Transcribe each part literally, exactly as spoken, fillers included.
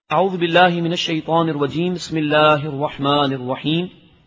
اعوذ باللہ من الشیطان الرجیم بسم اللہ الرحمن الرحیم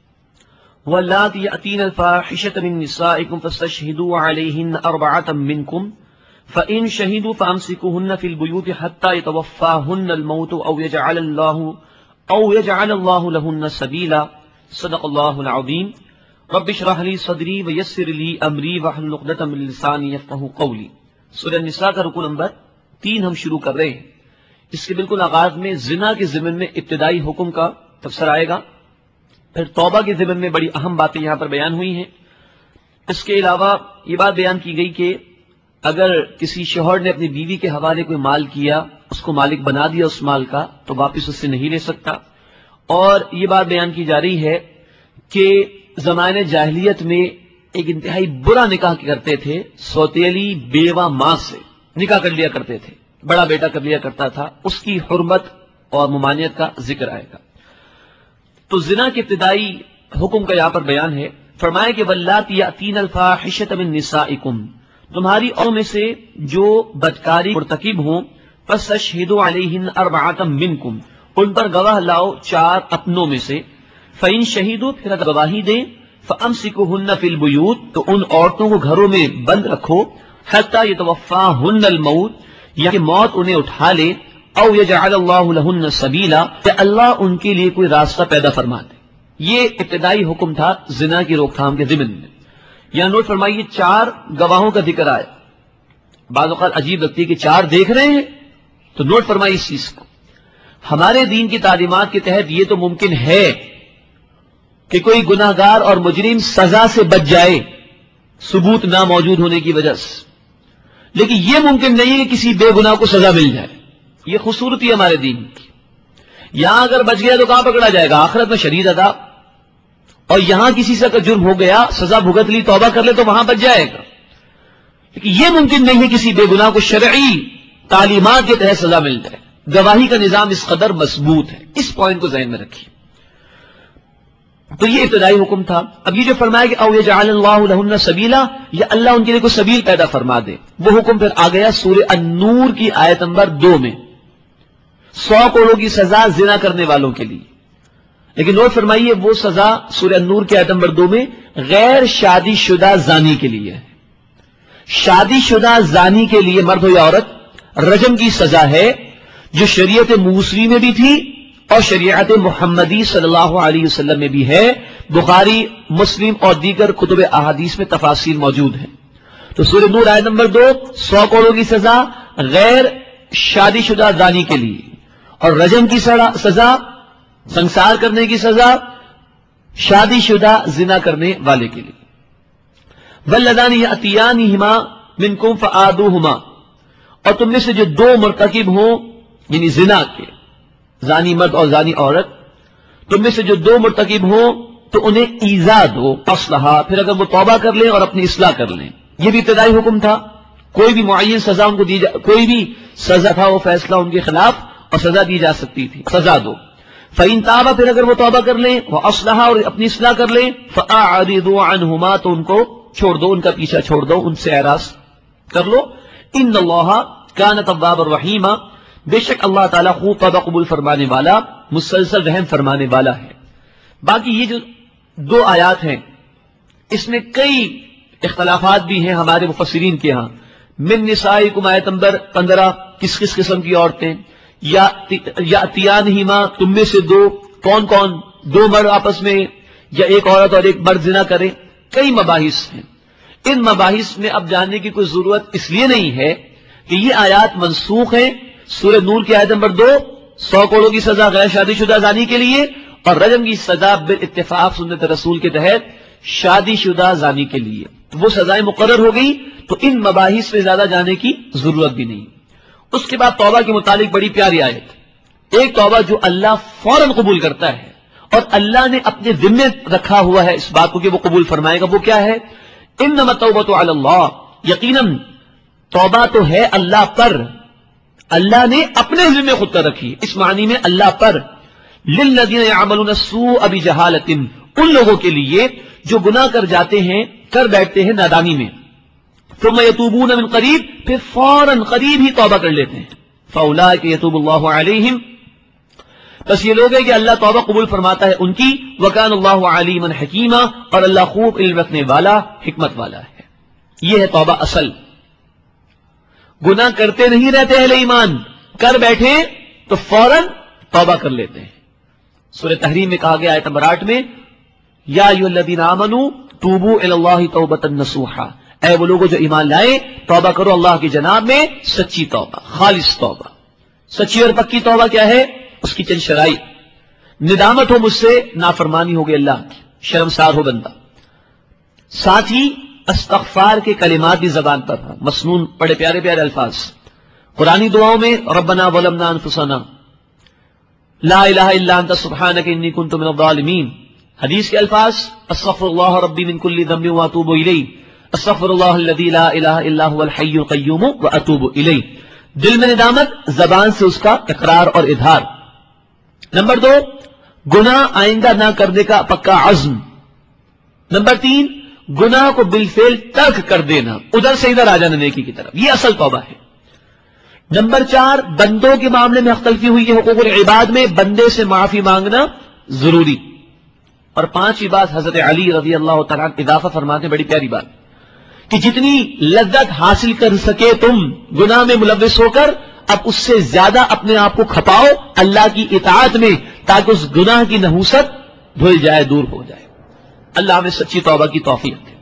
واللاتی یأتین الفاحشة من نسائکم فاستشہدوا علیہن اربعة منکم فإن شہدوا فامسکوہن فی البیوت حتی یتوفاہن الموت او یجعل اللہ او یجعل اللہ لہن سبیلا صدق اللہ العظیم رب اشرح لی صدری ویسر لی امری واحلل عقدۃ من لسانی یفقہوا قولی۔ سورہ النساء کا رکو نمبر تین ہم شروع کر رہے ہیں۔ اس کے بالکل آغاز میں زنا کے ضمن میں ابتدائی حکم کا تبصرہ آئے گا، پھر توبہ کے ضمن میں بڑی اہم باتیں یہاں پر بیان ہوئی ہیں۔ اس کے علاوہ یہ بات بیان کی گئی کہ اگر کسی شوہر نے اپنی بیوی کے حوالے کوئی مال کیا، اس کو مالک بنا دیا اس مال کا، تو واپس اس سے نہیں لے سکتا۔ اور یہ بات بیان کی جا رہی ہے کہ زمانے جاہلیت میں ایک انتہائی برا نکاح کرتے تھے، سوتیلی بیوہ ماں سے نکاح کر لیا کرتے تھے، بڑا بیٹا کر لیا کرتا تھا، اس کی حرمت اور ممانعت کا ذکر آئے گا۔ تو زنا کے ابتدائی حکم کا یہاں پر بیان ہے۔ فرمایا کہ واللاتی یأتین الفاحشۃ من نسائکم، تمہاری عورتوں میں سے جو بدکاری مرتکب ہوں، فاستشہدوا علیہن اربعۃ منکم، ان پر گواہ لاؤ چار اپنوں میں سے۔ فإن شہدوا، پھر اگر گواہی دیں، فامسکوہن فی البیوت، تو ان عورتوں کو گھروں میں بند رکھو، حتی یتوفاہن الموت، یا کہ موت انہیں اٹھا لے، او یجعل اللہ لہن سبیلا، کہ اللہ ان کے لیے کوئی راستہ پیدا فرما دے۔ یہ ابتدائی حکم تھا زنا کی روک تھام کے ضمن میں۔ یہاں نوٹ فرمائیے چار گواہوں کا ذکر آیا۔ بعض اوقات عجیب لگتی ہے کہ چار دیکھ رہے ہیں، تو نوٹ فرمائیے اس چیز کو۔ ہمارے دین کی تعلیمات کے تحت یہ تو ممکن ہے کہ کوئی گناہ گار اور مجرم سزا سے بچ جائے ثبوت نہ موجود ہونے کی وجہ سے، لیکن یہ ممکن نہیں ہے کہ کسی بے گناہ کو سزا مل جائے۔ یہ خوبصورتی ہے ہمارے دین کی۔ یہاں اگر بچ گیا تو کہاں پکڑا جائے گا؟ آخرت میں شدید عذاب۔ اور یہاں کسی سے اگر جرم ہو گیا، سزا بھگت لی، توبہ کر لے، تو وہاں بچ جائے گا۔ لیکن یہ ممکن نہیں ہے کسی بے گناہ کو شرعی تعلیمات کے تحت سزا مل جائے۔ گواہی کا نظام اس قدر مضبوط ہے، اس پوائنٹ کو ذہن میں رکھیے۔ تو یہ ابتدائی حکم تھا۔ اب یہ جو فرمایا کہ او یجعل اللہ لہن سبیلا، یا اللہ ان کے لیے کوئی سبیل پیدا فرما دے، وہ حکم پھر آ گیا سورہ النور کی آیت نمبر دو میں، سو کروڑوں کی سزا زنا کرنے والوں کے لیے۔ لیکن نوٹ فرمائیے وہ سزا سورہ النور کی آیت نمبر دو میں غیر شادی شدہ زانی کے لیے ہے۔ شادی شدہ زانی کے لیے، مرد ہو یا عورت، رجم کی سزا ہے، جو شریعت موسوی میں بھی تھی اور شریعت محمدی صلی اللہ علیہ وسلم میں بھی ہے۔ بخاری، مسلم اور دیگر کتب احادیث میں تفاصیل موجود ہیں۔ تو سورہ نور آیت نمبر دو، سو کوڑوں کی سزا غیر شادی شدہ زانی کے لیے، اور رجم کی سزا، سنسار کرنے کی سزا شادی شدہ زنا کرنے والے کے لیے۔ واللذان یأتیانہما منکم فآذوہما، اور تم میں سے جو دو مرتکب ہوں یعنی زنا کے، زانی مرد اور زانی عورت، تم میں سے جو دو مرتکب ہوں تو انہیں ایذا دو، اصلحہ، پھر اگر وہ توبہ کر لیں اور اپنی اصلاح کر لیں۔ یہ بھی ابتدائی حکم تھا۔ کوئی بھی معین سزا ان کو دی جا کوئی بھی سزا تھا وہ فیصلہ ان کے خلاف اور سزا دی جا سکتی تھی، سزا دو۔ فإن تابا، پھر اگر وہ توبہ کر لیں، واصلحا، اور اپنی اصلاح کر لیں، فأعرضوا عنہما، تو ان کو چھوڑ دو، ان کا پیچھا چھوڑ دو، ان سے اعراض کر لو۔ ان اللہ کان توابا رحیما، بے شک اللہ تعالیٰ خوب توبہ قبول فرمانے والا، مسلسل رحم فرمانے والا ہے۔ باقی یہ جو دو آیات ہیں اس میں کئی اختلافات بھی ہیں ہمارے مفسرین کے ہاں۔ من نسائکم آیت نمبر پندرہ، کس کس قسم کی عورتیں، یا یاتیانہما، تم میں سے دو، کون کون؟ دو مرد آپس میں، یا ایک عورت اور ایک مرد زنا کرے؟ کئی مباحث ہیں۔ ان مباحث میں اب جاننے کی کوئی ضرورت اس لیے نہیں ہے کہ یہ آیات منسوخ ہیں۔ سورہ نور کی آیت نمبر دو، سو کوڑوں کی سزا غیر شادی شدہ زانی کے لیے، اور رجم کی سزا بالاتفاق سنت رسول کے تحت شادی شدہ زانی کے لیے، وہ سزائیں مقرر ہو گئی۔ تو ان مباحث میں زیادہ جانے کی ضرورت بھی نہیں۔ اس کے بعد توبہ کے متعلق بڑی پیاری آیت، ایک توبہ جو اللہ فوراً قبول کرتا ہے اور اللہ نے اپنے ذمے رکھا ہوا ہے اس بات کو کہ وہ قبول فرمائے گا، وہ کیا ہے؟ انما التوبۃ علی اللہ، یقیناً توبہ تو ہے اللہ پر، اللہ نے اپنے ذمے خود کر رکھی، اس معنی میں اللہ پر۔ للذین یعملون السوء بجہالۃ، ان لوگوں کے لیے جو گناہ کر جاتے ہیں، کر بیٹھتے ہیں نادانی میں، ثم یتوبون من قریب، پھر فوراً قریب ہی توبہ کر لیتے ہیں، فاولئک یتوب اللہ علیہم، بس یہ لوگ ہیں کہ اللہ توبہ قبول فرماتا ہے ان کی، وکان اللہ علیما حکیما، اور اللہ خوب علم رکھنے والا، حکمت والا ہے۔ یہ ہے توبہ اصل۔ گناہ کرتے نہیں رہتے اہل ایمان، کر بیٹھے تو فوراً توبہ کر لیتے ہیں۔ سورہ تحریم میں کہا گیا آیت نمبر آٹھ میں، یا ایھا الذین آمنوا توبوا الی اللہ توبۃ نصوحا، اے وہ لوگوں جو ایمان لائے توبہ کرو اللہ کی جناب میں سچی توبہ، خالص توبہ۔ سچی اور پکی توبہ کیا ہے؟ اس کی چند شرائط: ندامت ہو مجھ سے نافرمانی ہو گئی اللہ کی، شرمسار ہو بندہ، ساتھ ہی استغفار کے کلمات بھی زبان پر ہوں، مسنون بڑے پیارے پیارے الفاظ قرآنی دعاؤں میں، ربنا ظلمنا انفسنا، لا الہ الا انت سبحانک انی کنت من الظالمین۔ حدیث کے الفاظ، استغفر اللہ ربی من کل ذنب واتوب الیہ، استغفر اللہ الذی لا الہ الا هو الحی القیوم واتوب الیہ۔ دل میں ندامت، زبان سے اس کا اقرار اور اظہار۔ نمبر دو، گناہ آئندہ نہ کرنے کا پکا عزم۔ نمبر تین، گناہ کو بالفعل ترک کر دینا، ادھر سے ادھر آ جانا نیکی کی طرف، یہ اصل توبہ ہے۔ نمبر چار، بندوں کے معاملے میں اختلفی ہوئی ہے، حقوق العباد میں بندے سے معافی مانگنا ضروری۔ اور پانچویں بات حضرت علی رضی اللہ تعالیٰ اضافہ فرماتے ہیں، بڑی پیاری بات، کہ جتنی لذت حاصل کر سکے تم گناہ میں ملوث ہو کر، اب اس سے زیادہ اپنے آپ کو کھپاؤ اللہ کی اطاعت میں، تاکہ اس گناہ کی نحوست دھل جائے، دور ہو جائے۔ اللہ ہمیں سچی توبہ کی توفیق دے۔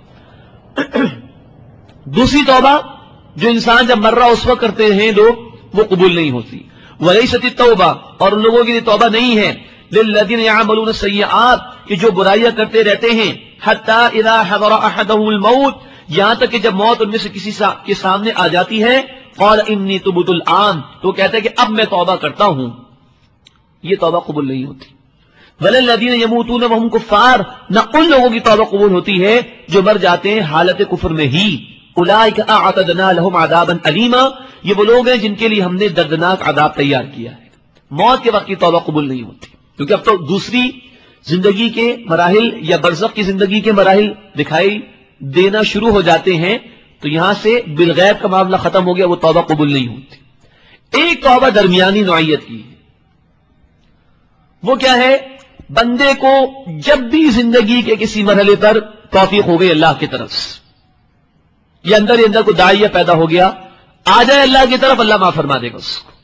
دوسری توبہ جو انسان جب مر رہا اس وقت کرتے ہیں لوگ، وہ قبول نہیں ہوتی۔ وَلَيْسَتِ التَّوْبَةُ، اور ان لوگوں کی لیے توبہ نہیں ہے، لِلَّذِينَ يَعْمَلُونَ السَّيِّئَاتِ، کہ جو برائیاں کرتے رہتے ہیں، حَتَّى إِذَا حَضَرَ أَحَدَهُمُ الْمَوْتُ، یہاں تک کہ جب موت ان میں سے کسی کے سامنے آ جاتی ہے، قَالَ إِنِّي تُبْتُ الْآنَ، تو کہتا ہے کہ اب میں توبہ کرتا ہوں۔ یہ توبہ قبول نہیں ہوتی۔ وَلَا الَّذِينَ يَمُوتُونَ وَهُمْ كُفَّارٌ، نہ ان لوگوں کی توبہ قبول ہوتی ہے جو مر جاتے ہیں حالت کفر میں ہی۔ اولئک اعتدنا لهم عذابا الیما، یہ وہ لوگ ہیں جن کے لیے ہم نے دردناک عذاب تیار کیا ہے۔ موت کے وقت کی توبہ قبول نہیں ہوتی، کیونکہ اب تو دوسری زندگی کے مراحل یا برزخ کی زندگی کے مراحل دکھائی دینا شروع ہو جاتے ہیں، تو یہاں سے بالغیب کا معاملہ ختم ہو گیا، وہ توبہ قبول نہیں ہوتی۔ ایک توبہ درمیانی نوعیت کی ہے، وہ کیا ہے؟ بندے کو جب بھی زندگی کے کسی مرحلے پر توفیق ہو گئی اللہ کی طرف سے، یہ اندر ہی اندر کو داعیہ پیدا ہو گیا، آ جائے اللہ کی طرف، اللہ معاف فرما دے گا اس کو۔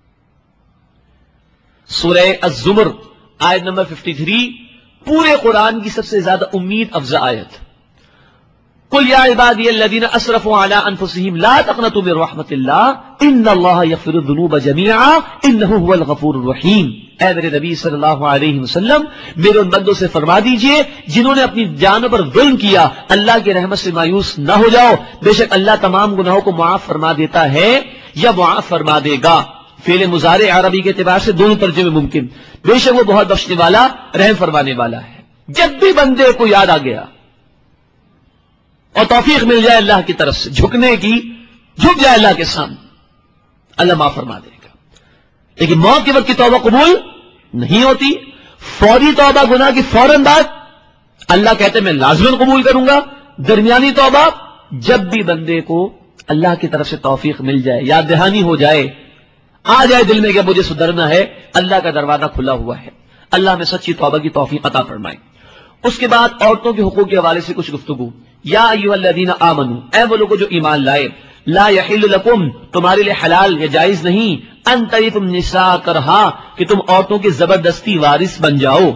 سورہ الزمر آیت نمبر ترپن، پورے قرآن کی سب سے زیادہ امید افزا آیت۔ قل یا عبادی الذین اسرفوا علی انفسہم لا تقنطوا من رحمت اللہ ان اللہ یغفر الذنوب جمیعا انہ هو الغفور الرحیم۔ اے میرے نبی صلی اللہ علیہ وسلم، میرے ان بندوں سے فرما دیجئے جنہوں نے اپنی جانوں پر ظلم کیا، اللہ کی رحمت سے مایوس نہ ہو جاؤ، بے شک اللہ تمام گناہوں کو معاف فرما دیتا ہے یا معاف فرما دے گا۔ فعل مضارع عربی کے اعتبار سے دونوں ترجمے ممکن، بے شک وہ بہت بخشنے والا، رحم فرمانے والا ہے۔ جب بھی بندے کو یاد آ گیا اور توفیق مل جائے اللہ کی طرف سے جھکنے کی، جھک جائے اللہ کے سامنے، اللہ معاف فرما دے گا۔ لیکن موت کے وقت کی توبہ قبول نہیں ہوتی۔ فوری توبہ گناہ کی فوراً بعد اللہ کہتے ہیں میں لازماً قبول کروں گا۔ درمیانی توبہ جب بھی بندے کو اللہ کی طرف سے توفیق مل جائے، یاد دہانی ہو جائے، آ جائے دل میں کہ مجھے سدھرنا ہے، اللہ کا دروازہ کھلا ہوا ہے۔ اللہ میں سچی توبہ کی توفیق عطا فرمائے۔ اس کے بعد عورتوں کے حقوق کے حوالے سے کچھ گفتگو۔ یا ایھا الذین آمنوا، اے وہ لوگ جو ایمان لائے، لا یحل لکم، تمہارے لیے حلال یا جائز نہیں، ان ترثوا النساء کرہا، کہ تم عورتوں کے زبردستی وارث بن جاؤ۔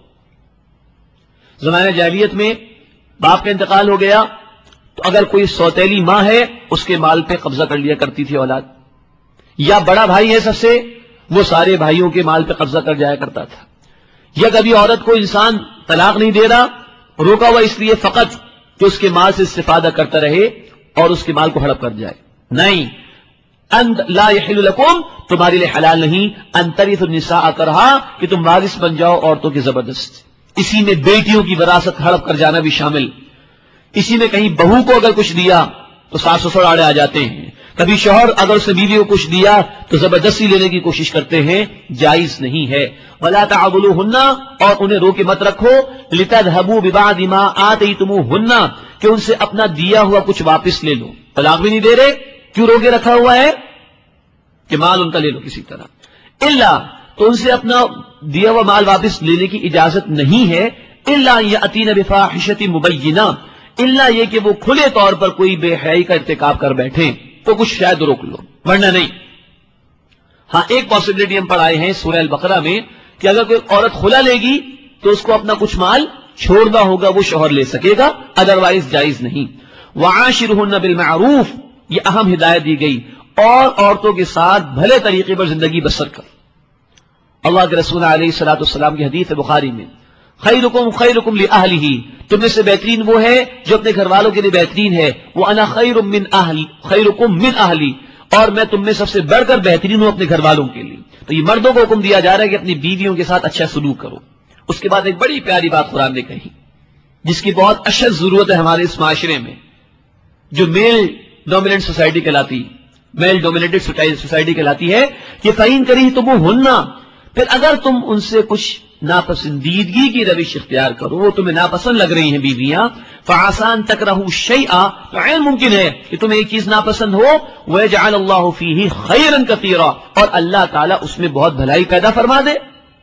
زمانہ جاہلیت میں باپ کا انتقال ہو گیا تو اگر کوئی سوتیلی ماں ہے اس کے مال پہ قبضہ کر لیا کرتی تھی اولاد، یا بڑا بھائی ہے سب سے، وہ سارے بھائیوں کے مال پہ قبضہ کر جایا کرتا تھا۔ یا کبھی عورت کو انسان طلاق نہیں دے رہا، روکا ہوا اس لیے فقط کہ اس کے مال سے استفادہ کرتا رہے اور اس کے مال کو ہڑپ کر جائے، نہیں، انت لا یحل لکم، تمہارے لیے حلال نہیں، ان ترثوا النساء کرہا، کہ تم وارث بن جاؤ عورتوں کی زبردست۔ اسی میں بیٹیوں کی وراثت ہڑپ کر جانا بھی شامل، اسی میں کہیں بہو کو اگر کچھ دیا تو ساس سسر آڑے آ جاتے ہیں، کبھی شوہر اگر اس نے بیوی کو کچھ دیا تو زبردستی لینے کی کوشش کرتے ہیں، جائز نہیں ہے۔ وَلَا تَعْضُلُوهُنَّ، اور انہیں روکے مت رکھو، لِتَذْهَبُوا بِبَعْضِ مَا آتَيْتُمُوهُنَّ، کہ ان سے اپنا دیا ہوا کچھ واپس لے لو۔ طلاق بھی نہیں دے رہے، کیوں روکے رکھا ہوا ہے؟ کہ مال ان کا لے لو کسی طرح۔ الا، تو ان سے اپنا دیا ہوا مال واپس لینے کی اجازت نہیں ہے، الا یاتین بفاحشۃ مبینہ، الا یہ کہ وہ کھلے طور پر کوئی بے حیائی کا ارتکاب کر بیٹھے تو کچھ شاید روک لو، ورنہ نہیں۔ ہاں ایک پاسبلٹی ہم پڑھائے ہیں سورہ البقرہ میں کہ اگر کوئی عورت خلا لے گی تو اس کو اپنا کچھ مال چھوڑنا ہوگا، وہ شوہر لے سکے گا، ادروائز جائز نہیں۔ وعاشرہن بالمعروف، یہ اہم ہدایت دی گئی، اور عورتوں کے ساتھ بھلے طریقے پر زندگی بسر کر۔ اللہ کے رسول علیہ الصلوۃ والسلام کی حدیث ہے بخاری میں، خیرکم خیرکم لأہلہ، تم میں سے بہترین وہ ہے جو اپنے گھر والوں کے لیے بہترین ہے، وانا خیر من اہل خیرکم من اہلی، اور میں تم میں سب سے بڑھ کر بہترین ہوں اپنے گھر والوں کے لیے۔ تو یہ مردوں کو حکم دیا جا رہا ہے کہ اپنی بیویوں کے ساتھ اچھا سلوک کرو۔ اس کے بعد ایک بڑی پیاری بات قرآن نے کہی جس کی بہت اشد ضرورت ہے ہمارے اس معاشرے میں، جو میل ڈومیننٹ سوسائٹی کہلاتی میل ڈومینیٹڈ سوسائٹی کہلاتی ہے، کہ فَإِن كَرِهْتُمُوهُنَّ، پھر اگر تم ان سے کچھ ناپسندیدگی کی روش اختیار کرو، وہ تمہیں ناپسند لگ رہی ہیں بیویاں، فَعَسَىٰ أَن تَكْرَهُوا شَيْئًا، تو عین ممکن ہے کہ تمہیں ایک چیز ناپسند ہو، وَيَجْعَلَ اللَّهُ فِيهِ خَيْرًا كَثِيرًا، اور اللہ تعالیٰ اس میں بہت بھلائی پیدا فرما دے۔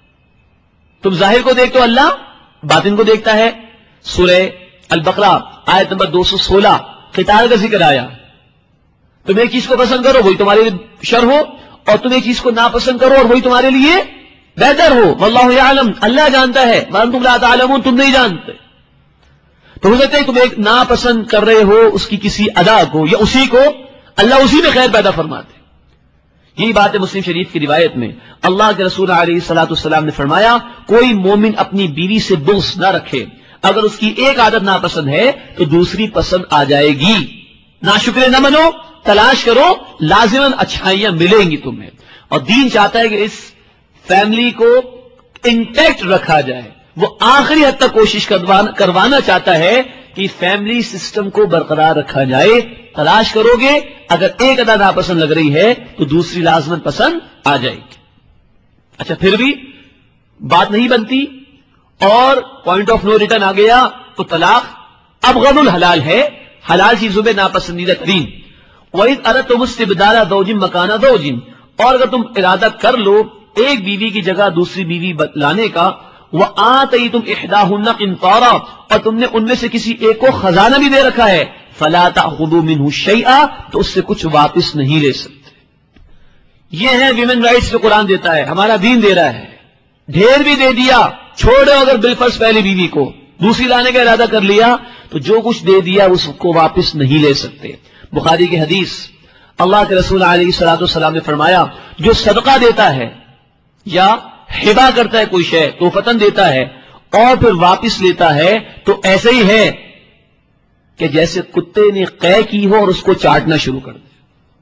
تم ظاہر کو دیکھتے ہو، اللہ باطن کو دیکھتا ہے۔ سورہ البقرہ آیت نمبر دو سو سولہ قتال کا ذکر آیا، تم ایک چیز کو پسند کرو وہی تمہارے لیے شر ہو، اور تم ایک چیز کو ناپسند کرو اور وہی تمہارے لیے بہتر ہو۔ واللہ یعلم، اللہ جانتا ہے، وانتم لا تعلمون، تم نہیں جانتے۔ تو ہو سکتا ہے تم ایک ناپسند کر رہے ہو اس کی کسی ادا کو یا اسی کو، اللہ اسی میں خیر پیدا فرماتے۔ یہی بات ہے مسلم شریف کی روایت میں، اللہ کے رسول علیہ الصلوۃ والسلام نے فرمایا، کوئی مومن اپنی بیوی سے بغض نہ رکھے، اگر اس کی ایک عادت ناپسند ہے تو دوسری پسند آ جائے گی۔ ناشکرے نہ منو، تلاش کرو، لازماً اچھائیاں ملیں گی تمہیں۔ اور دین چاہتا ہے کہ اس فیملی کو انٹیکٹ رکھا جائے، وہ آخری حد تک کوشش کروانا چاہتا ہے کہ فیملی سسٹم کو برقرار رکھا جائے۔ تلاش کرو گے، اگر ایک ادا ناپسند لگ رہی ہے تو دوسری لازماً پسند آ جائے گی۔ اچھا پھر بھی بات نہیں بنتی اور پوائنٹ آف نو ریٹرن آ گیا تو طلاق ابغض الحلال ہے، حلال چیزوں میں ناپسندیدہ ترین۔ وَإِذْ أَرَدْتُمُ اسْتِبْدَالَ زَوْجٍ مَكَانَ زَوْجٍ، اور اگر تم ارادہ کر لو ایک بیوی کی جگہ دوسری بیوی لانے کا، وَآتَيْتُمْ إِحْدَاهُنَّ قِنطَارًا، اور تم نے ان میں سے کسی ایک کو خزانہ بھی دے رکھا ہے، فَلَا تَأْخُذُوا مِنْهُ شَيْئًا، تو اس سے کچھ واپس نہیں لے سکتے۔ یہ ہے ویمن رائٹس جو قرآن دیتا ہے، ہمارا دین دے رہا ہے۔ ڈھیر بھی دے دیا، چھوڑو اگر بالفرض پہلی بیوی کو دوسری لانے کا ارادہ کر لیا تو جو کچھ دے دیا اس کو واپس نہیں لے سکتے۔ بخاری کی حدیث، اللہ کے رسول علیہ الصلوۃ والسلام نے فرمایا، جو صدقہ دیتا ہے یا ہبہ کرتا ہے کوئی شے، توفتاً دیتا ہے اور پھر واپس لیتا ہے تو ایسے ہی ہے کہ جیسے کتے نے قے کی ہو اور اس کو چاٹنا شروع کر دے۔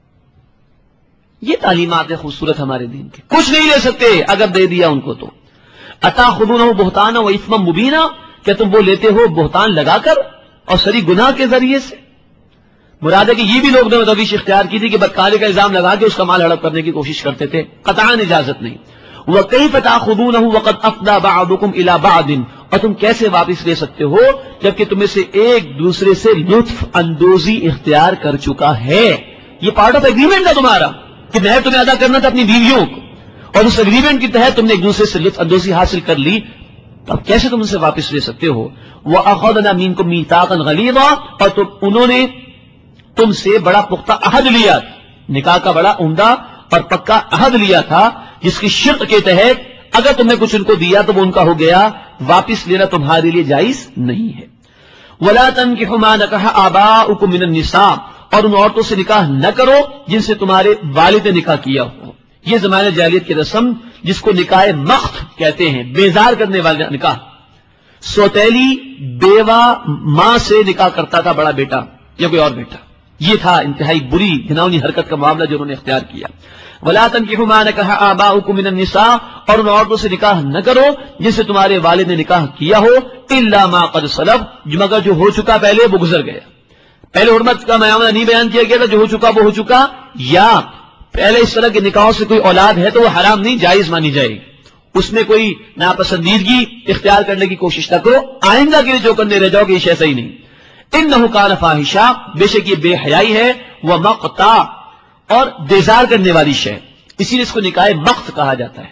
یہ تعلیمات ہے خوبصورت ہمارے دین کے، کچھ نہیں لے سکتے اگر دے دیا ان کو تو۔ اتاخذونہ بہتانا و اثما مبینا، کیا تم وہ لیتے ہو بہتان لگا کر اور سری گناہ کے ذریعے سے؟ مراد ہے کہ یہ بھی لوگ نے روش اختیار کی تھی کہ بدکاری کا الزام لگا کے اس کا مال ہڑپ کرنے کی کوشش کرتے تھے، قطعاً اجازت نہیں۔ وَكَيْفَ تَأْخُذُونَهُ وَقَدْ أَفْضَىٰ بَعْضُكُمْ إِلَىٰ بَعْضٍ، اور تم کیسے واپس لے سکتے ہو جبکہ تم میں سے ایک دوسرے سے لطف اندوزی اختیار کر چکا ہے۔ یہ پارٹ آف ایگریمنٹ ہے تمہارا کہ میں تمہیں ادا کرنا تھا اپنی بیویوں کو، اور اس ایگریمنٹ کے تحت تم نے ایک دوسرے سے لطف اندوزی حاصل کر لی، تو اب کیسے تم ان سے واپس لے سکتے ہو؟ وَأَخَذْنَا مِنكُم مِيثَاقًا غَلِيظًا، اور تو انہوں نے تم سے بڑا پختہ عہد لیا، نکاح کا بڑا عمدہ اور پکا عہد لیا تھا جس کی شرط کے تحت اگر تم نے کچھ ان کو دیا تو وہ ان کا ہو گیا، واپس لینا تمہارے لیے جائز نہیں ہے۔ وَلَا تَنكِحُوا مَا نَكَحَ آبَاؤُكُم مِّنَ النِّسَاءِ، اور ان عورتوں سے نکاح نہ کرو جن سے تمہارے والد نے نکاح کیا ہو۔ یہ زمانہ جاہلیت کی رسم جس کو نکاح مخت کہتے ہیں، بیزار کرنے والا نکاح۔ سوتیلی بیوہ ماں سے نکاح کرتا تھا بڑا بیٹا یا کوئی اور بیٹا، یہ تھا انتہائی بری گھناؤنی حرکت کا معاملہ جو انہوں نے اختیار کیا۔ وَلَا تَنكِحُوا مَا نَكَحَ آبَاؤُكُم مِّنَ النِّسَاءِ، اور ان عورتوں سے نکاح نہ کرو جن سے تمہارے والد نے نکاح کیا ہو، إِلَّا مَا قَدْ سَلَفَ، مگر جو ہو چکا پہلے وہ گزر گیا۔ پہلے حرمت کا معاملہ نہیں بیان کیا گیا تھا، جو ہو چکا وہ ہو چکا، یا پہلے اس طرح کے نکاحوں سے کوئی اولاد ہے تو وہ حرام نہیں، جائز مانی جائے گی، اس میں کوئی ناپسندیدگی اختیار کرنے کی کوشش نہ کرو، آئندہ کے لیے جو کرنے رہ جاؤ کہ یہ شے صحیح نہیں۔ انہ کان فاحشہ، بے شک یہ بے حیائی ہے، وہ مقتا، اور بیزار کرنے والی شے، اسی لیے اس کو نکاح مقت کہا جاتا ہے۔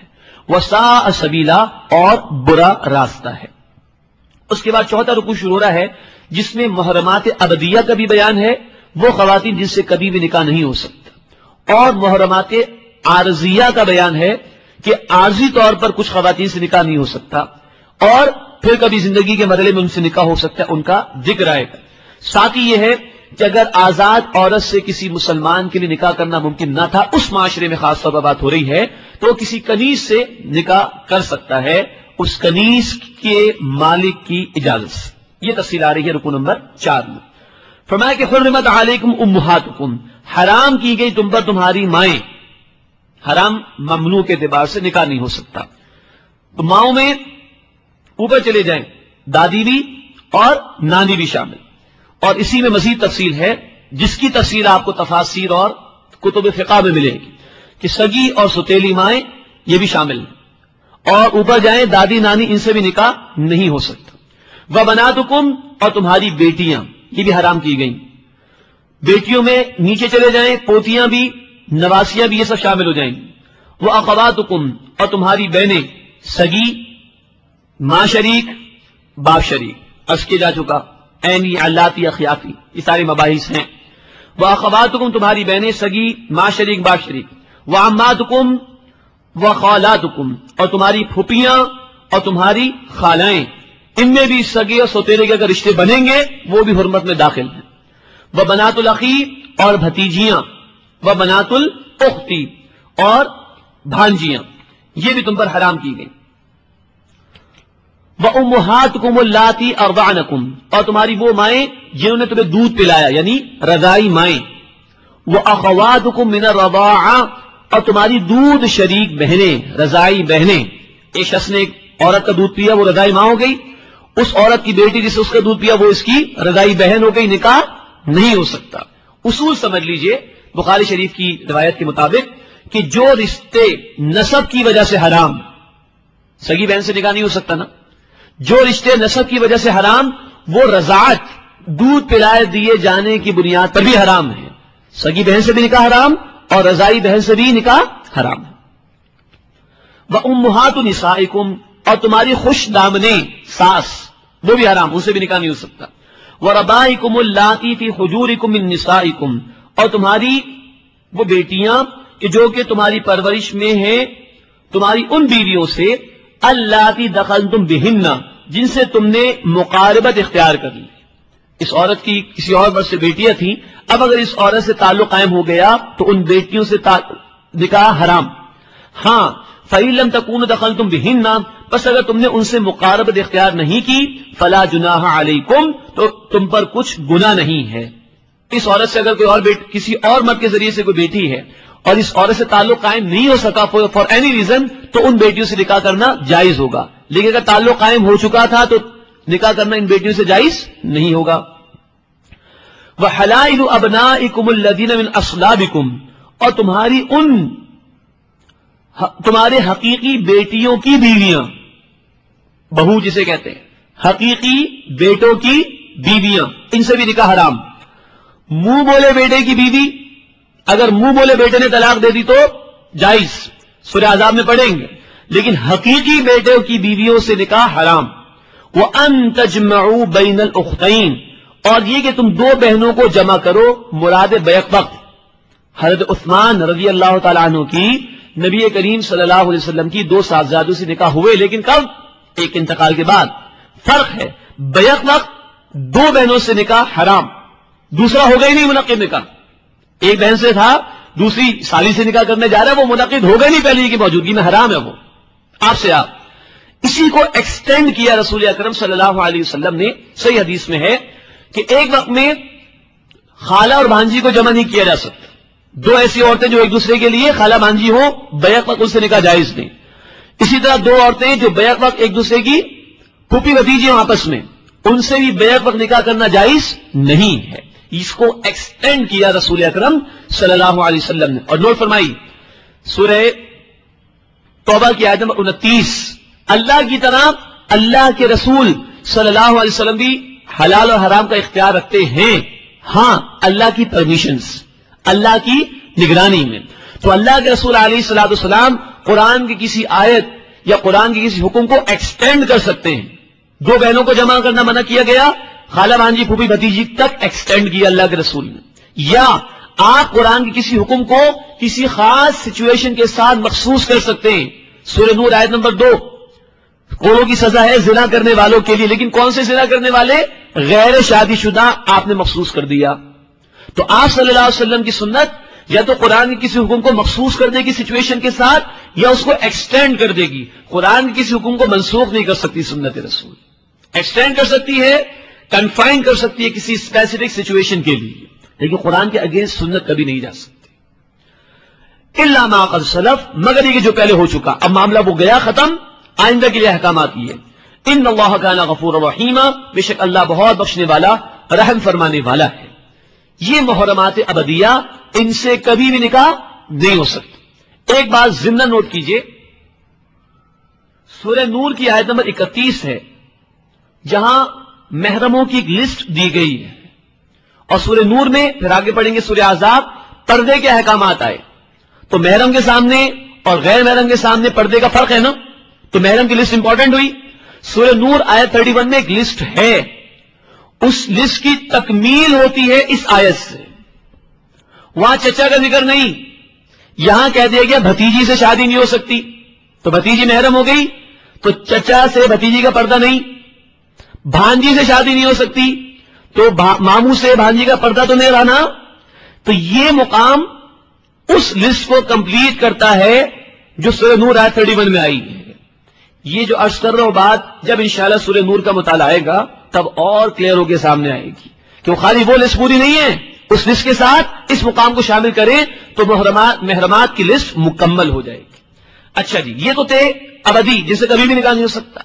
وساء سبیلا اور برا راستہ ہے۔ اس کے بعد چوتھا رکوع شروع ہو رہا ہے جس میں محرمات ابدیہ کا بھی بیان ہے، وہ خواتین جن سے کبھی بھی نکاح نہیں ہو سکتا، اور محرمات عارضیہ کا بیان ہے کہ عارضی طور پر کچھ خواتین سے نکاح نہیں ہو سکتا اور پھر کبھی زندگی کے مرحلے میں ان سے نکاح ہو سکتا ہے، ان کا ذکر آئے گا۔ ساتھ ہی یہ ہے کہ اگر آزاد عورت سے کسی مسلمان کے لیے نکاح کرنا ممکن نہ تھا، اس معاشرے میں خاص طور پر بات ہو رہی ہے، تو وہ کسی کنیز سے نکاح کر سکتا ہے، اس کنیز کے مالک کی اجازت سے۔ یہ تفصیل آ رہی ہے رکوع نمبر چار میں۔ فرمایا کہ حرمت علیکم امہاتکم، حرام کی گئی تم پر تمہاری مائیں، حرام ممنوع کے اعتبار سے نکاح نہیں ہو سکتا۔ تو ماؤں میں اوپر چلے جائیں، دادی بھی اور نانی بھی شامل، اور اسی میں مزید تفصیل ہے جس کی تفصیل آپ کو تفاسیر اور کتب فقہ میں ملے گی کہ سگی اور ستیلی مائیں یہ بھی شامل ہیں، اور اوپر جائیں دادی نانی، ان سے بھی نکاح نہیں ہو سکتا۔ وبناتکم، اور تمہاری بیٹیاں یہ بھی حرام کی گئیں، بیٹیوں میں نیچے چلے جائیں پوتیاں بھی، نواسیاں بھی، یہ سب شامل ہو جائیں گی۔ واخواتکم، اور تمہاری بہنیں، سگی، ماں شریک، باپ شریک، عرض کیا جا چکا، عینی، علاتی، اخیاتی، یہ سارے مباحث ہیں۔ واخواتکم، تمہاری بہنیں، سگی، ماں شریک، باپ شریک۔ وعماتکم وخالاتکم، اور تمہاری پھوپھیاں اور تمہاری خالائیں، ان میں بھی سگے اور سوتیلے کے اگر رشتے بنیں گے وہ بھی حرمت میں داخل ہیں۔ وبنات الاخی، اور بھتیجیاں، وبنات الاختی، اور بھانجیاں، یہ بھی تم پر حرام کی گئی۔ وامہاتکم اللاتی ارضعنکم، اور تمہاری وہ مائیں جنہوں نے تمہیں دودھ پلایا، یعنی رضائی مائیں۔ واخواتکم من الرضاعہ، اور تمہاری دودھ شریک بہنیں، رضائی بہنیں۔ ایک شخص نے ایک عورت کا دودھ پیا، وہ رضائی ماں ہو گئی، اس عورت کی بیٹی جس سے اس کا دودھ پیا وہ اس کی رضائی بہن ہو گئی، نکاح نہیں ہو سکتا۔ اصول سمجھ لیجئے بخاری شریف کی روایت کے مطابق کہ جو رشتے نسب کی وجہ سے حرام، سگی بہن سے نکاح نہیں ہو سکتا نا، جو رشتے نسب کی وجہ سے حرام وہ رضاعت، دودھ پلائے دیے جانے کی بنیاد پر بھی حرام ہے۔ سگی بہن سے بھی نکاح حرام اور رضائی بہن سے بھی نکاح حرام ہے۔ وامہات نسائکم، اور تمہاری خوش دامنیں، ساس، وہ بھی حرام، ان سے بھی نکاح نہیں ہو سکتا۔ وربائکم اللاتی فی حجورکم من نسائکم، اور تمہاری وہ بیٹیاں کہ جو کہ تمہاری پرورش میں ہیں تمہاری ان بیویوں سے، اللاتی دخلتم بہن، جن سے تم نے مقاربت اختیار کر لی۔ اس عورت کی کسی اور مرد سے بیٹیاں تھیں، اب اگر اس عورت سے تعلق قائم ہو گیا تو ان بیٹیوں سے نکاح حرام۔ ہاں فَإِن لَمْ تَكُونُوا دَخَلْتُمْ بِهِنَّ، بس اگر تم نے ان سے مقاربت اختیار نہیں کی، فَلَا جُنَاحَ عَلَيْكُمْ، تو تم پر کچھ گناہ نہیں ہے۔ اس عورت سے اگر کوئی اور بیٹ کسی اور مرد کے ذریعے سے کوئی بیٹی ہے اور اس عورت سے تعلق قائم نہیں ہو سکا فار اینی ریزن، تو ان بیٹیوں سے نکاح کرنا جائز ہوگا، لیکن اگر تعلق قائم ہو چکا تھا تو نکاح کرنا ان بیٹیوں سے جائز نہیں ہوگا۔ وَحَلَائِلُ أَبْنَائِكُمُ الَّذِينَ مِنْ أَصْلَابِكُمْ، اور تمہاری ان تمہارے حقیقی بیٹیوں کی بیویاں، بہو جسے کہتے ہیں، حقیقی بیٹوں کی بیویاں، ان سے بھی نکاح حرام۔ منہ بولے بیٹے کی بیوی، اگر منہ بولے بیٹے نے طلاق دے دی تو جائز، سورہ احزاب میں پڑھیں گے، لیکن حقیقی بیٹوں کی بیویوں سے نکاح حرام۔ وَأَن تَجْمَعُوا بَيْنَ الْأُخْتَيْنِ، اور یہ کہ تم دو بہنوں کو جمع کرو، مراد بیک وقت۔ حضرت عثمان رضی اللہ تعالیٰ عنہ کی نبی کریم صلی اللہ علیہ وسلم کی دو صاحبزادوں سے نکاح ہوئے، لیکن کب؟ ایک انتقال کے بعد۔ فرق ہے، بیک وقت دو بہنوں سے نکاح حرام، دوسرا ہو گئی نہیں منعقد نکاح، ایک بہن سے تھا دوسری سالی سے نکاح کرنے جا رہا ہے، وہ منعقد ہو گئی نہیں پہلے کی موجودگی میں، حرام ہے وہ آپ سے آپ۔ اسی کو ایکسٹینڈ کیا رسول اکرم صلی اللہ علیہ وسلم نے، صحیح حدیث میں ہے کہ ایک وقت میں خالہ اور بھانجی کو جمع نہیں کیا جا سکتا، دو ایسی عورتیں جو ایک دوسرے کے لیے خالہ بھانجی ہو، بیک وقت ان سے نکاح جائز نہیں۔ اسی طرح دو عورتیں جو بیک وقت ایک دوسرے کی پھوپھی بھتیجی ہوں آپس میں، ان سے بھی بیک وقت نکاح کرنا جائز نہیں ہے۔ اس کو ایکسٹینڈ کیا رسول اکرم صلی اللہ علیہ وسلم نے۔ اور نوٹ فرمائی سورہ توبہ کی آیت نمبر انتیس، اللہ کی طرح اللہ کے رسول صلی اللہ علیہ وسلم بھی حلال اور حرام کا اختیار رکھتے ہیں، ہاں اللہ کی پرمیشنز، اللہ کی نگرانی میں۔ تو اللہ کے رسول علیہ الصلوۃ والسلام قرآن کی کسی آیت یا قرآن کے کسی حکم کو ایکسٹینڈ کر سکتے ہیں. دو بہنوں کو جمع کرنا منع کیا گیا، خالہ بھانجی پھوپھی بھتیجی تک ایکسٹینڈ کیا اللہ کے رسول نے. یا آپ قرآن کے کسی حکم کو کسی خاص سچویشن کے ساتھ مخصوص کر سکتے ہیں. سورہ نور آیت نمبر دو، کوڑوں کی سزا ہے زنا کرنے والوں کے لیے، لیکن کون سے زنا کرنے والے؟ غیر شادی شدہ آپ نے مخصوص کر دیا. تو آپ صلی اللہ علیہ وسلم کی سنت یا تو قرآن کے کسی حکم کو مخصوص کر دے گی سچویشن کے ساتھ، یا اس کو ایکسٹینڈ کر دے گی. قرآن کے کسی حکم کو منسوخ نہیں کر سکتی سنت رسول، ایکسٹینڈ کر سکتی ہے، کنفائن کر سکتی ہے کسی اسپیسیفک سچویشن کے لیے، لیکن قرآن کے اگینسٹ سنت کبھی نہیں جا سکتی. الا ما قد سلف، مگر یہ جو پہلے ہو چکا، اب معاملہ وہ گیا ختم، آئندہ کے لیے احکامات یہ. ان اللہ کان غفور رحیم، بے شک اللہ بہت بخشنے والا رحم فرمانے والا ہے. یہ محرمات ابدیہ، ان سے کبھی بھی نکاح نہیں ہو سکتی. ایک بات ضمن نوٹ کیجئے، سورہ نور کی آیت نمبر اکتیس ہے جہاں محرموں کی ایک لسٹ دی گئی ہے، اور سورہ نور میں پھر آگے پڑھیں گے سورہ احزاب پردے کے احکامات آئے. تو محرم کے سامنے اور غیر محرم کے سامنے پردے کا فرق ہے نا، تو محرم کی لسٹ امپورٹنٹ ہوئی. سورہ نور آیت اکتیس میں ایک لسٹ ہے، اس لسٹ کی تکمیل ہوتی ہے اس آیت سے. وہاں چچا کا ذکر نہیں، یہاں کہہ دیا گیا بھتیجی سے شادی نہیں ہو سکتی، تو بھتیجی محرم ہو گئی، تو چچا سے بھتیجی کا پردہ نہیں. بھانجی سے شادی نہیں ہو سکتی، تو ماموں سے بھانجی کا پردہ تو نہیں رہنا. تو یہ مقام اس لسٹ کو کمپلیٹ کرتا ہے جو سورہ نور آیت اکتیس میں آئی ہے. یہ جو عرض کر رہا ہوں بات، جب انشاءاللہ سورہ نور کا مطالعہ آئے گا تب اور کلیئر ہو کے سامنے آئے گی کہ وہ خالی وہ لسٹ پوری نہیں ہے، اس لسٹ کے ساتھ اس مقام کو شامل کریں تو محرمات محرمات کی لسٹ مکمل ہو جائے گی. اچھا جی، یہ تو تھے ابدی جسے کبھی بھی نکاح نہیں ہو سکتا.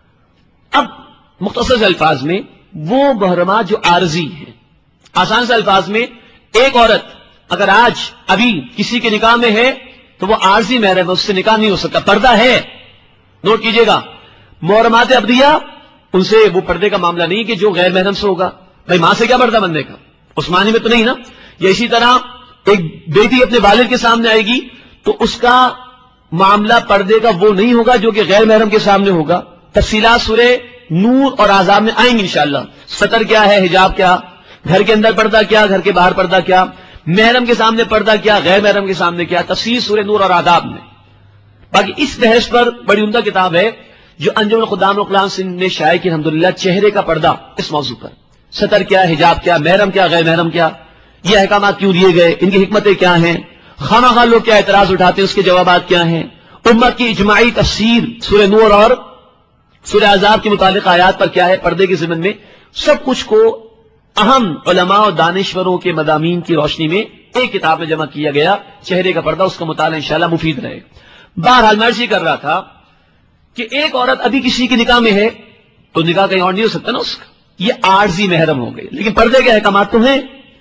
اب مختصر سے الفاظ میں وہ محرمات جو عارضی ہیں، آسان سے الفاظ میں ایک عورت اگر آج ابھی کسی کے نکاح میں ہے تو وہ عارضی محرم ہے، اس سے نکاح نہیں ہو سکتا، پردہ ہے. نوٹ کیجئے گا، محرمات ابدیہ ان سے وہ پردے کا معاملہ نہیں کہ جو غیر محرم سے ہوگا. بھائی ماں سے کیا پردہ بننے کا، اس معنی میں تو نہیں نا. یا اسی طرح ایک بیٹی اپنے والد کے سامنے آئے گی تو اس کا معاملہ پردے کا وہ نہیں ہوگا جو کہ غیر محرم کے سامنے ہوگا. تفصیلات سورہ نور اور احزاب میں آئیں گی انشاءاللہ. سطر کیا ہے، حجاب کیا، گھر کے اندر پردہ کیا، گھر کے باہر پردہ کیا، محرم کے سامنے پردہ کیا، غیر محرم کے سامنے کیا، تفصیل سورہ نور اور احزاب میں. باقی اس بحث پر بڑی عمدہ کتاب ہے جو انجم الخدام اقلام سندھ نے شائع کی الحمدللہ، چہرے کا پردہ، اس موضوع پر. سطر کیا، حجاب کیا، محرم کیا، غیر محرم کیا، یہ احکامات کیوں دیے گئے، ان کی حکمتیں کیا ہیں، خواہ خواہ لوگ کیا اعتراض اٹھاتے ہیں، اس کے جوابات کیا ہیں، امت کی اجماعی تفسیر سورہ نور اور سورہ احزاب کے متعلق آیات پر کیا ہے پردے کے ضمن میں. سب کچھ کو اہم علماء اور دانشوروں کے مضامین کی روشنی میں ایک کتاب میں جمع کیا گیا، چہرے کا پردہ. اس کا مطالعہ انشاءاللہ مفید رہے. بہرحال میں یہ کر رہا تھا کہ ایک عورت ابھی کسی کے نکاح میں ہے تو نکاح کہیں اور نہیں ہو سکتا نا اس کا، یہ عارضی محرم ہو گئے، لیکن پردے کے احکامات تو ہیں.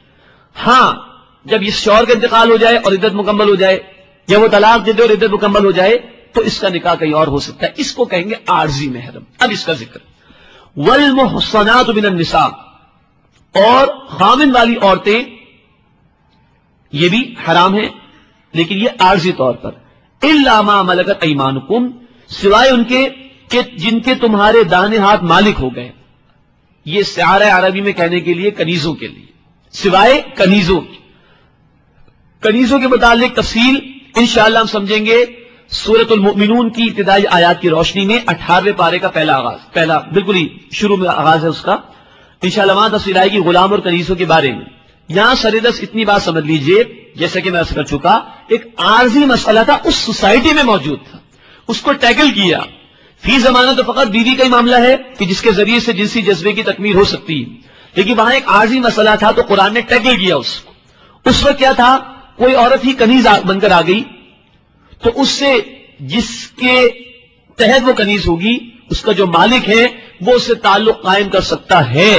ہاں جب اس شوہر کا انتقال ہو جائے اور عدت مکمل ہو جائے، یا وہ طلاق دے دے اور عدت مکمل ہو جائے تو اس کا نکاح کہیں اور ہو سکتا ہے، اس کو کہیں گے عارضی محرم. اب اس کا ذکر، والمحصنات من النساء، اور خامن والی عورتیں یہ بھی حرام ہیں لیکن یہ عارضی طور پر. الا ما ملکت ایمانکم، سوائے ان کے کہ جن کے تمہارے دانے ہاتھ مالک ہو گئے. یہ استعارہ عربی میں کہنے کے لیے کنیزوں کے لیے، سوائے کنیزوں. کنیزوں کے متعلق تفصیل انشاءاللہ ہم سمجھیں گے سورۃ المؤمنون کی ابتدائی آیات کی روشنی میں. اٹھارہویں پارے کا پہلا آغاز، پہلا بالکل ہی شروع میں آغاز ہے اس کا. انشاءاللہ وہاں تفصیل آئے گی غلام اور کنیزوں کے بارے میں. یہاں سردس اتنی بات سمجھ لیجئے، جیسے کہ میں عرض کر چکا، ایک عارضی مسئلہ تھا، اس سوسائٹی میں موجود تھا، اس کو ٹیکل کیا. فی زمانہ تو فقط بیوی کا ہی معاملہ ہے کہ جس کے ذریعے سے جنسی جذبے کی تکمیل ہو سکتی ہے، لیکن وہاں ایک عارضی مسئلہ تھا تو قرآن نے ٹیکل کیا اس کو. اس وقت کیا تھا، کوئی عورت ہی کنیز بن کر آ گئی تو اس سے جس کے تحت وہ کنیز ہوگی اس کا جو مالک ہے وہ اس سے تعلق قائم کر سکتا ہے،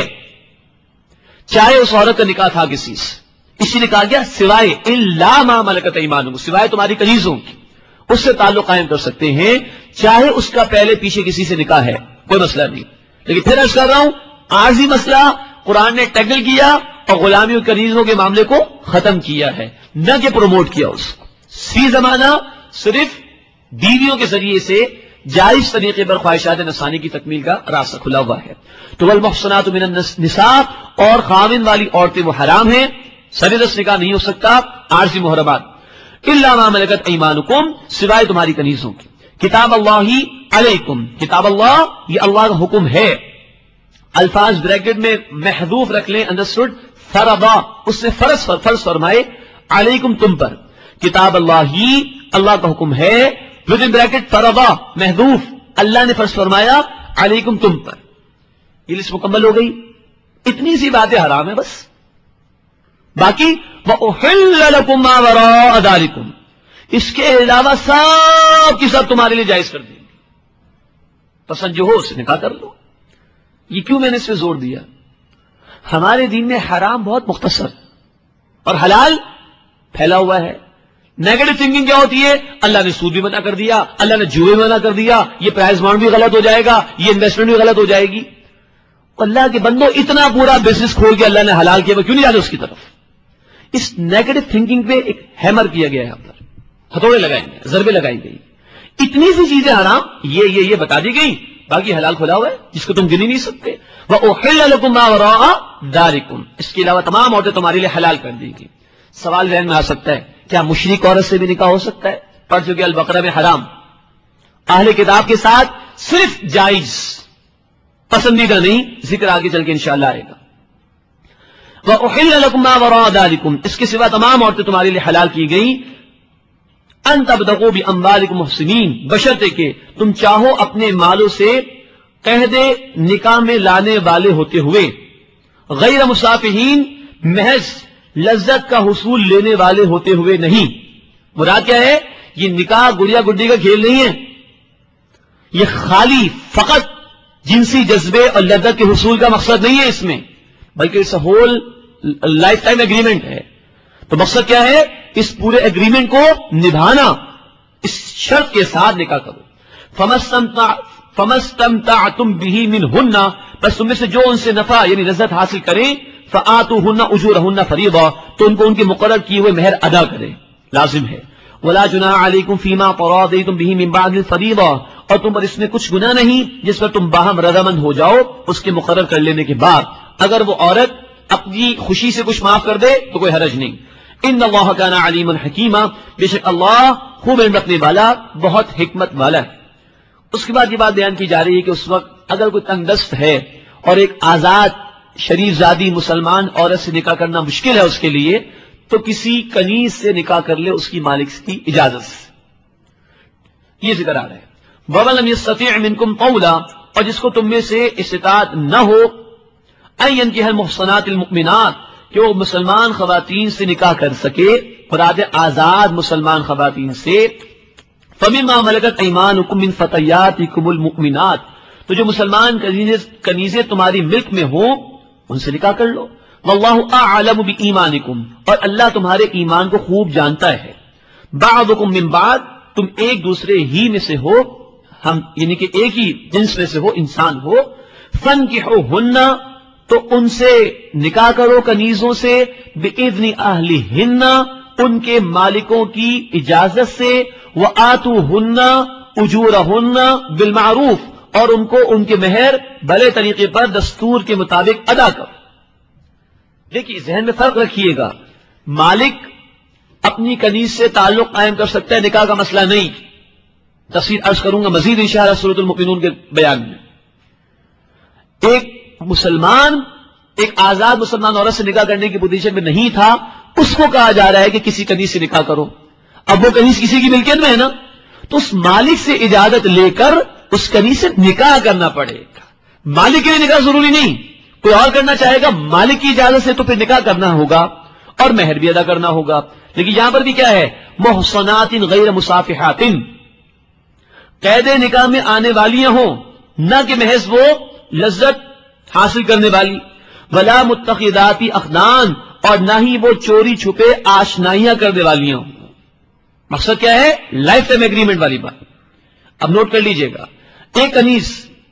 چاہے اس عورت کا نکاح تھا کسی سے. اسی نے کہا گیا سوائے الا ما ملکت ایمانکم، سوائے تمہاری کنیزوں کی، اس سے تعلق قائم کر سکتے ہیں چاہے اس کا پہلے پیچھے کسی سے نکاح ہے، کوئی مسئلہ نہیں. لیکن پھر عرض کر رہا ہوں عارضی مسئلہ قرآن نے ٹیکل کیا اور غلامی اور کنیزوں کے معاملے کو ختم کیا ہے، نہ کہ پروموٹ کیا اس کو. فی زمانہ صرف بیویوں کے ذریعے سے جائز طریقے پر خواہشات نفسانی کی تکمیل کا راستہ کھلا ہوا ہے. تو والمحصنات من النساء، اور خاوند والی عورتیں وہ حرام ہیں، سر دست نکاح نہیں ہو سکتا، عارضی محرمات. الا ما ملکت ایمانکم، سوائے تمہاری کنیزوں کی. کتاب اللہ علیکم، کتاب اللہ یہ اللہ کا حکم ہے. الفاظ بریکٹ میں محذوف رکھ لیں، انڈرسٹوڈ. فرضا، اس نے فرض فرض فرمائے، علیکم تم پر. کتاب اللہ ہی اللہ کا حکم ہے، ود ان بریکٹ فرضا محذوف، اللہ نے فرض فرمایا علیکم تم پر. یہ لسٹ مکمل ہو گئی. اتنی سی باتیں حرام ہے بس. باقی وَأُحِلَّ لَكُم مَّا وَرَاءَ ذَلِكُمْ، اس کے علاوہ سب کی سب تمہارے لیے جائز کر دیں گے. پسند جو ہو اسے نکاح کر لو. یہ کیوں میں نے اس پہ زور دیا؟ ہمارے دین میں حرام بہت مختصر اور حلال پھیلا ہوا ہے. نیگیٹو تھنکنگ کیا ہوتی ہے؟ اللہ نے سود بھی منع کر دیا، اللہ نے جوئے منع کر دیا، یہ پرائز بانڈ بھی غلط ہو جائے گا، یہ انویسٹمنٹ بھی غلط ہو جائے گی. اللہ کے بندو، اتنا پورا بزنس کھول کے اللہ نے حلال کیا، وہ کیوں نہیں جاتے اس کی طرف؟ اس نیگیٹو تھنکنگ پہ ایک ہیمر کیا گیا ہے، یہاں پر ہتھوڑے لگائیں گے، ضربے لگائی گئی. اتنی سی چیزیں حرام یہ یہ یہ بتا دی گئی، باقی حلال کھلا ہوا ہے جس کو تم گن ہی نہیں سکتے. وَأُحِلَّ لَكُم مَّا وَرَاءَ ذَلِكُمْ، اس کے علاوہ تمام عورتیں تمہارے لیے حلال کر دی گئی. سوال ذہن میں آ سکتا ہے، کیا مشرک عورت سے بھی نکاح ہو سکتا ہے؟ پڑھ چکے البقرہ میں حرام. اہل کتاب کے ساتھ صرف جائز، پسندیدہ نہیں. ذکر آگے چل کے انشاءاللہ آئے گا. وَأُحِلَّ لَكُم مَّا وَرَاءَ ذَلِكُمْ، اس کے سوا تمام عورتیں تمہارے لیے حلال کی گئی. ان تبتغوا باموالکم محسنین، بشرطے کہ تم چاہو اپنے مالوں سے قید نکاح میں لانے والے ہوتے ہوئے، غیر مسافہین، محض لذت کا حصول لینے والے ہوتے ہوئے نہیں. مراد کیا ہے؟ یہ نکاح گڑیا گڈی کا کھیل نہیں ہے. یہ خالی فقط جنسی جذبے اور لذت کے حصول کا مقصد نہیں ہے اس میں، بلکہ اس ہول لائف ٹائم ایگریمنٹ ہے. تو مقصد کیا ہے؟ اس پورے ایگریمنٹ کو نبھانا. اس شرط کے ساتھ نکاح کرو. فَمَسْتَمْتَعْتُمْ بِهِ مِنْهُنَّ، بس تم میں سے جو ان سے نفع یعنی لذت حاصل کریں، فَآتُوهُنَّ أُجُورَهُنَّ فَرِيضَةً، تو ان کو ان کے مقرر کیے ہوئے مہر ادا کریں، لازم ہے. وَلَا جُنَاحَ عَلَيْكُمْ فِي مَا تَرَاضَيْتُمْ بِهِ مِنْ بَعْدِ الْفَرِيضَةِ، اور تم پر اس میں کچھ گناہ نہیں جس پر تم باہم رضامند ہو جاؤ اس کے مقرر کر لینے کے بعد. اگر وہ عورت اپنی خوشی سے کچھ معاف کر دے تو کوئی حرج نہیں. ان اللہ کان علیما حکیما، بے شک اللہ خوب علم رکھنے والا، بہت حکمت والا ہے. اس کے بعد یہ بات بیان کی جا رہی ہے کہ اس وقت اگر کوئی تنگ دست ہے اور ایک آزاد شریف زادی مسلمان عورت سے نکاح کرنا مشکل ہے اس کے لیے، تو کسی کنیز سے نکاح کر لے اس کی مالک کی اجازت سے. یہ ذکر آ رہا ہے. وَمَن لَّمْ يَسْتَطِعْ مِنكُمْ طَوْلًا، اور جس کو تم میں سے استطاعت نہ ہو، أَن يَنكِحَ الْمُحْصَنَاتِ الْمُؤْمِنَاتِ، کہ وہ مسلمان خواتین سے نکاح کر سکے، مراد آزاد مسلمان خواتین سے. فَمِمَّا مَلَكَتْ أَيْمَانُكُم مِّن فَتَيَّاتِكُمُ الْمُؤْمِنَاتِ، تو جو مسلمان کنیزیں تمہاری ملک میں ہوں ان سے نکاح کر لو. وَاللَّهُ أَعْلَمُ بِإِيمَانِكُمْ، اور اللہ تمہارے ایمان کو خوب جانتا ہے. بَعْضُكُم مِّن بَعْضٍ، تم ایک دوسرے ہی میں سے ہو، ہم یعنی کہ ایک ہی جنس میں سے ہو، انسان ہو. فَانكِحُوهُنَّ، تو ان سے نکاح کرو کنیزوں سے، بِإِذْنِ أَهْلِهِنَّ، ان کے مالکوں کی اجازت سے. وَآتُوهُنَّ أُجُورَهُنَّ بِالْمَعْرُوفِ، اور ان کو ان کے مہر بھلے طریقے پر دستور کے مطابق ادا کرو. دیکھیے ذہن میں فرق رکھیے گا، مالک اپنی کنیز سے تعلق قائم کر سکتا ہے، نکاح کا مسئلہ نہیں. تفصیل عرض کروں گا مزید انشاءاللہ سورۃ المؤمنون کے بیان میں. ایک مسلمان ایک آزاد مسلمان عورت سے نکاح کرنے کی پوزیشن میں نہیں تھا، اس کو کہا جا رہا ہے کہ کسی کنیز سے نکاح کرو. اب وہ کنیز کسی کی ملکیت میں ہے نا، تو اس مالک سے اجازت لے کر اس کنیز سے نکاح کرنا پڑے گا. مالک کے لیے نکاح ضروری نہیں، کوئی اور کرنا چاہے گا، مالک کی اجازت سے تو پھر نکاح کرنا ہوگا اور مہر بھی ادا کرنا ہوگا. لیکن یہاں پر بھی کیا ہے؟ محصنات غیر مصافحات، قید نکاح میں آنے والیاں ہوں، نہ کہ محض وہ لذت حاصل کرنے والی. ولا متخذات اخدان، اور نہ ہی وہ چوری چھپے آشنائیاں کرنے والیاں ہوں. مقصد کیا ہے؟ لائف ٹائم ایگریمنٹ والی بات. اب نوٹ کر لیجئے گا، ایک کنیز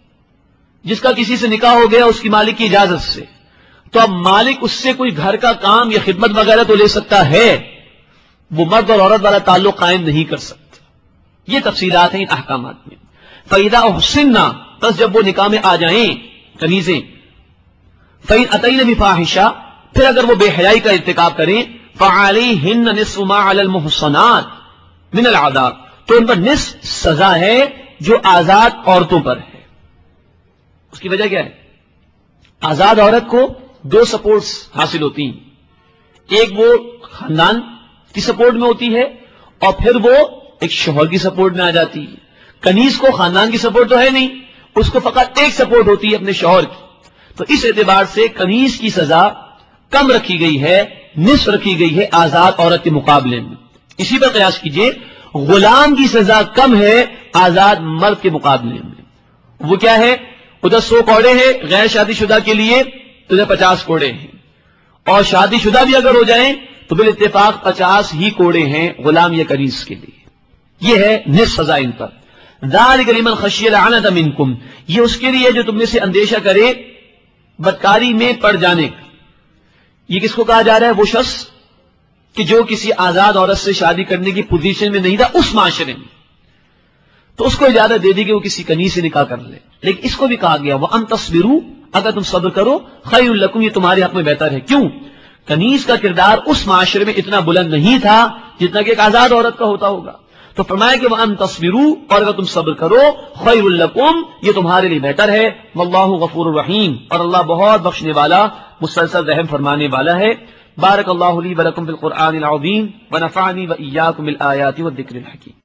جس کا کسی سے نکاح ہو گیا اس کی مالک کی اجازت سے، تو اب مالک اس سے کوئی گھر کا کام یا خدمت وغیرہ تو لے سکتا ہے، وہ مرد اور عورت والا تعلق قائم نہیں کر سکتا. یہ تفصیلات ہیں ان احکامات میں. فَإِذَا أُحْصِنَّ بس جب وہ نکاح میں آ جائیں کنیزیں، فَإِنْ أَتَيْنَ بِفَاحِشَةٍ پھر اگر وہ بے حیائی کا ارتکاب کریں، فَعَلَيْهِنَّ نِصْفُ مَا عَلَى الْمُحْصَنَاتِ مِنَ الْعَذَابِ تو ان پر نصف سزا ہے جو آزاد عورتوں پر ہے۔ اس کی وجہ کیا ہے؟ آزاد عورت کو دو سپورٹس حاصل ہوتی ہیں، ایک وہ خاندان کی سپورٹ میں ہوتی ہے اور پھر وہ ایک شوہر کی سپورٹ میں آ جاتی ہے۔ کنیز کو خاندان کی سپورٹ تو ہے نہیں، اس کو فقط ایک سپورٹ ہوتی ہے اپنے شوہر کی، تو اس اعتبار سے کنیز کی سزا کم رکھی گئی ہے، نصف رکھی گئی ہے آزاد عورت کے مقابلے میں۔ اسی پر قیاس کیجئے، غلام کی سزا کم ہے آزاد مرد کے مقابلے میں۔ وہ کیا ہے؟ ادھر سو کوڑے ہیں غیر شادی شدہ کے لیے، ادھر پچاس کوڑے ہیں، اور شادی شدہ بھی اگر ہو جائیں تو بالاتفاق پچاس ہی کوڑے ہیں غلام یا کنیز کے لیے۔ یہ ہے نصف سزا ان پر۔ ذَلِكَ لِمَنْ خَشِيَ الْعَنَتَ مِنْكُمْ یہ اس کے لیے جو تم میں سے اندیشہ کرے بدکاری میں پڑ جانے کا۔ یہ کس کو کہا جا رہا ہے؟ وہ شخص کہ جو کسی آزاد عورت سے شادی کرنے کی پوزیشن میں نہیں تھا اس معاشرے میں، تو اس کو اجازت دے دی کہ وہ کسی کنیز سے نکاح کر لے، لیکن اس کو بھی کہا گیا وَأَن تَصْبِرُوا اگر تم صبر کرو خَيْرٌ لَكُمْ یہ تمہارے حق میں بہتر ہے۔ کیوں؟ کنیز کا کردار اس معاشرے میں اتنا بلند نہیں تھا جتنا کہ ایک آزاد عورت کا ہوتا ہوگا، تو فرمایا کہ وَأَن تَصْبِرُوا اور اگر تم صبر کرو خَيْرٌ لَكُمْ یہ تمہارے لیے بہتر ہے، وَاللَّهُ غَفُورٌ رَحِيمٌ اور اللہ بہت بخشنے والا مسلسل رحم فرمانے والا ہے۔ بارک اللہ لی ولکم بالقرآن العظیم ونفعنی وإیاکم بالآیات والذکر الحکیم۔